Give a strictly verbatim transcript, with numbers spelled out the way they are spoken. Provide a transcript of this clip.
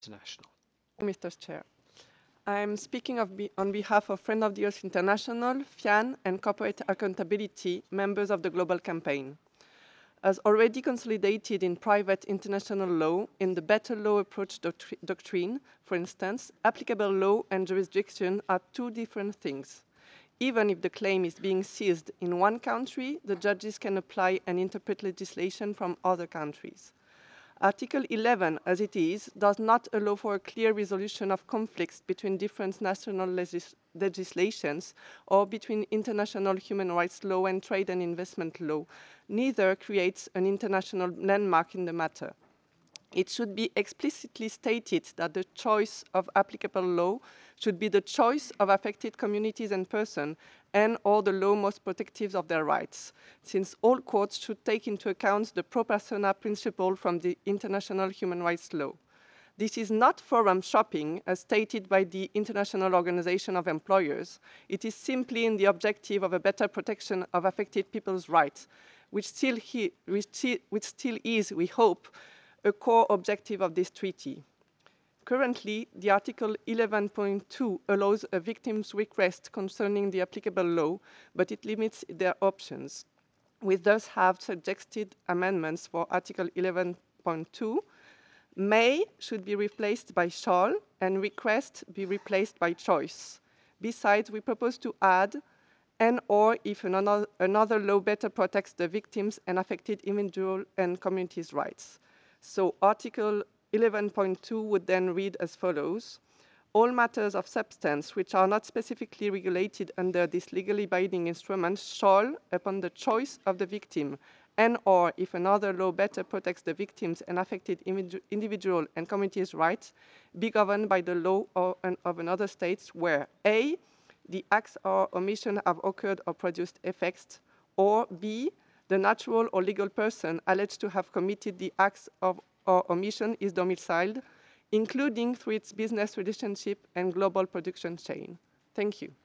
International. mister Chair. I'm speaking of be on behalf of Friend of the Earth International, FIAN, and Corporate Accountability, members of the Global Campaign. As already consolidated in private international law, in the Better Law Approach doctri doctrine, for instance, applicable law and jurisdiction are two different things. Even if the claim is being seized in one country, the judges can apply and interpret legislation from other countries. Article eleven, as it is, does not allow for a clear resolution of conflicts between different national legis legislations or between international human rights law and trade and investment law. Neither creates an international landmark in the matter. It should be explicitly stated that the choice of applicable law should be the choice of affected communities and persons and or the law most protective of their rights, since all courts should take into account the pro persona principle from the international human rights law. This is not forum shopping, as stated by the International Organization of Employers. It is simply in the objective of a better protection of affected people's rights, which still, he, which, which still is, we hope, a core objective of this treaty. Currently, the Article eleven point two allows a victim's request concerning the applicable law, but it limits their options. We thus have suggested amendments for Article eleven point two. May should be replaced by shall, and request be replaced by choice. Besides, we propose to add and or if another, another law better protects the victims and affected individual and communities' rights. So Article eleven point two would then read as follows. All matters of substance which are not specifically regulated under this legally binding instrument shall, upon the choice of the victim, and or if another law better protects the victims and affected individual and communities' rights, be governed by the law or an, of another state where A, the acts or omission have occurred or produced effects, or B, the natural or legal person alleged to have committed the acts of or omission is domiciled, including through its business relationship and global production chain. Thank you.